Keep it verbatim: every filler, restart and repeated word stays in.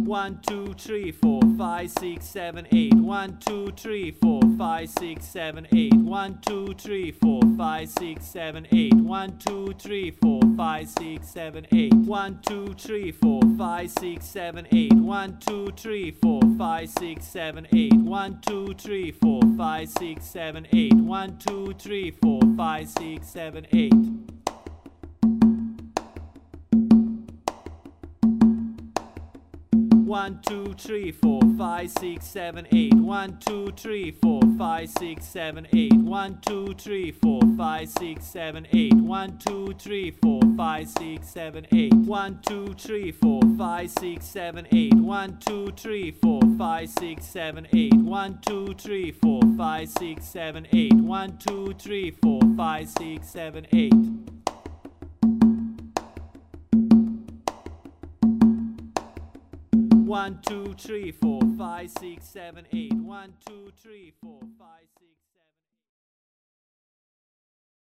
One, two, three, four, five, six, seven, eight. One, two, three, four, five, six, seven, eight. One, two, three, four, five, six, seven, eight. One, two, three, four, five, six, seven, eight. One, two, three, four, five, six, seven, eight. One, two, three, four, five, six, seven, eight. One, two, three, four, five, six, seven, eight. One, two, three, four, five, six, seven, eight. One, two, three, four, five, six, seven, eight. One, two, three, four, five, six, seven, eight. One, two, three, four, five, six, seven, eight. One, two, three, four, five, six, seven, eight. One, two, three, four, five, six, seven, eight. One, two, three, four, five, six, seven, eight. One, two, three, four, five, six, seven, eight. One, two, three, four, five, six, seven, eight. One, two, three, four, five, six, seven, eight. One, two, three, four, five, six.